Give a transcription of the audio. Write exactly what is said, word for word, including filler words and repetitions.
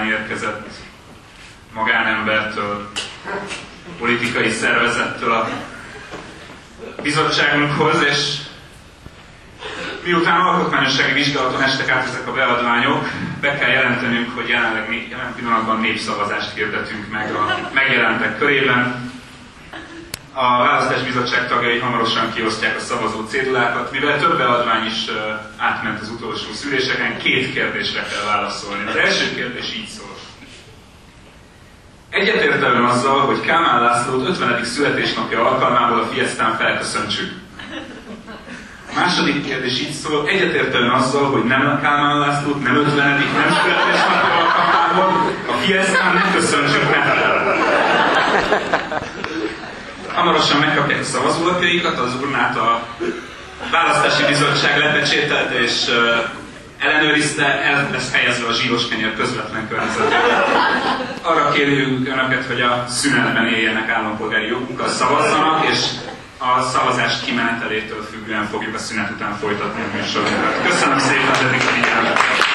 beadvány érkezett magánembertől, politikai szervezettől a bizottságunkhoz, és miután alkotmányossági vizsgálaton estek át ezek a beadványok, be kell jelentenünk, hogy jelenleg jelen pillanatban népszavazást hirdetünk meg a megjelentek körében. A Választásbizottság tagjai hamarosan kiosztják a szavazó cédulákat. Mivel több beadvány is uh, átment az utolsó szüléseken, két kérdésre kell válaszolni. Az első kérdés így szól. Egyetértelem azzal, hogy Kálmán Lászlót ötvenedik születésnapja alkalmából a Fiesztán felköszöntsük. A második kérdés így szól. Egyetértelem azzal, hogy nem Kálmán Lászlót, nem ötvenedik, nem születésnapja alkalmából a Fiesztán nem köszöntsük meg. Hamarosan megkapják a szavazólapjaikat, az urnát a Választási Bizottság lepecsételte és uh, ellenőrizte, el lesz helyezve a zsíros kenyér közvetlen környezetében. Arra kérjük Önöket, hogy a szünetben éljenek állampolgári jogunkkal, szavazzanak, és a szavazást kimenetelétől függően fogjuk a szünet után folytatni a műsorunkat. Köszönöm szépen az eddig a figyelmet!